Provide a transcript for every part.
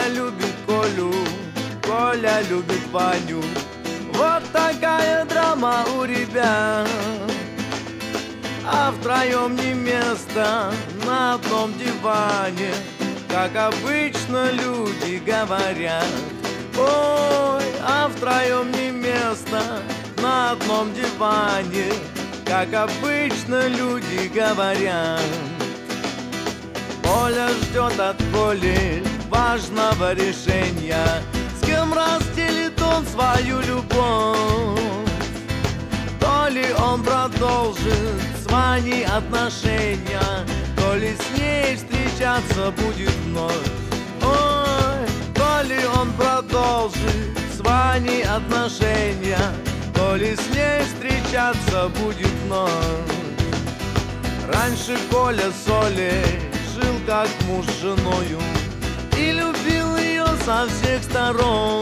Коля любит Колю, Коля любит Ваню. Вот такая драма у ребят. А втроем не место на одном диване, как обычно люди говорят. Ой, а втроем не место на одном диване, как обычно люди говорят. Коля ждет от Коли важного решения, с кем разделит он свою любовь. То ли он продолжит с Ваней отношения, то ли с ней встречаться будет вновь. Ой, то ли он продолжит с Ваней отношения, то ли с ней встречаться будет вновь. Раньше Коля с Олей жил как муж с женою и любил ее со всех сторон.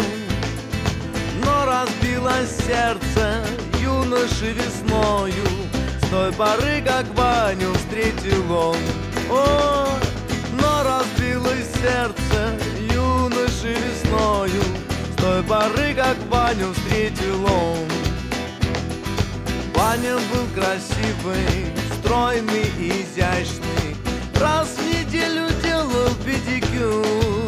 Но разбилось сердце юноши весною с той поры, как Ваню встретил он. Ой, но разбилось сердце юноши весною с той поры, как Ваню встретил он. Ваня был красивый, стройный и изящный, раз в неделю делал педикюр.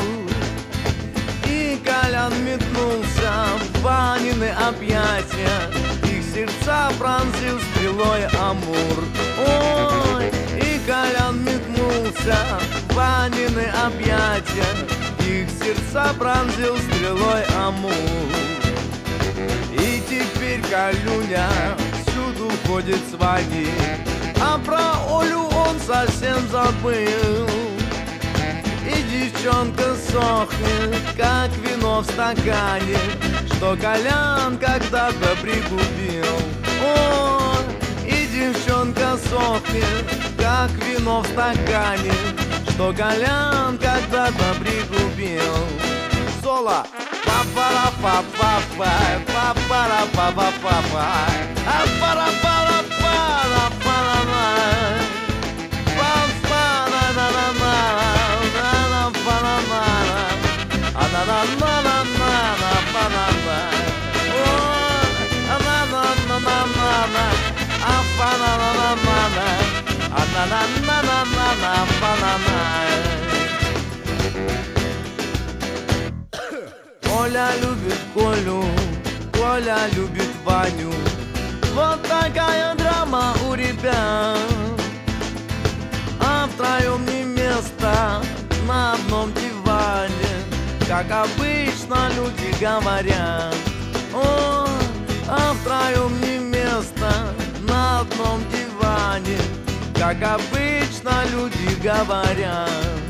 И Колян метнулся в Ванины объятия, их сердца пронзил стрелой амур. Ой, и Колян метнулся в Ванины объятия, их сердца пронзил стрелой амур. И теперь Колюня всюду ходит с Ваней, а про Олю он совсем забыл. И девчонка сохнет, как вино в стакане, что Колян когда-то пригубил. Ой, и девчонка сохнет, как вино в стакане, что Колян когда-то пригубил. Соло. Па-пара-па-па-па, па-пара-па-па-па-па, а-пара-пара-пара-пара-на, па-пара-на-на-на-на-на-на-на-на-на, а-на-на-на-на-на-на-на-на, ой, а-на-на-на-на-на-на, а-пара-на-на-на-на, а-на-на-на-на-на-на-на-на. Коля любит Колю, Коля любит Ваню. Вот такая драма у ребят. А втроем не место на одном диване, как обычно люди говорят. О, а втроем не место на одном диване, как обычно люди говорят.